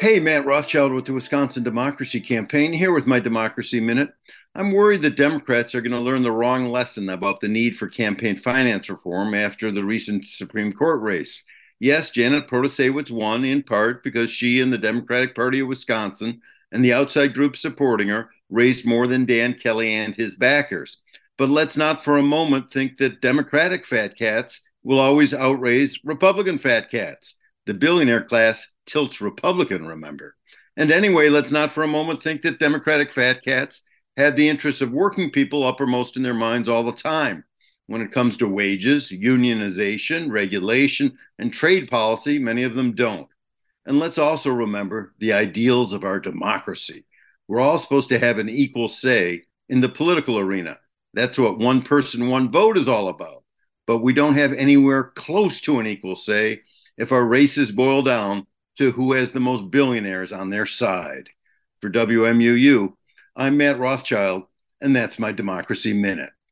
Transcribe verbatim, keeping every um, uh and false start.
Hey, Matt Rothschild with the Wisconsin Democracy Campaign here with my Democracy Minute. I'm worried that Democrats are going to learn the wrong lesson about the need for campaign finance reform after the recent Supreme Court race. Yes, Janet Protasiewicz won in part because she and the Democratic Party of Wisconsin and the outside group supporting her raised more than Dan Kelly and his backers. But let's not for a moment think that Democratic fat cats will always outraise Republican fat cats. The billionaire class tilts Republican, remember. And anyway, let's not for a moment think that Democratic fat cats have the interests of working people uppermost in their minds all the time. When it comes to wages, unionization, regulation, and trade policy, many of them don't. And let's also remember the ideals of our democracy. We're all supposed to have an equal say in the political arena. That's what one person, one vote is all about. But we don't have anywhere close to an equal say if our races boil down to who has the most billionaires on their side. For W M U U, I'm Matt Rothschild, and that's my Democracy Minute.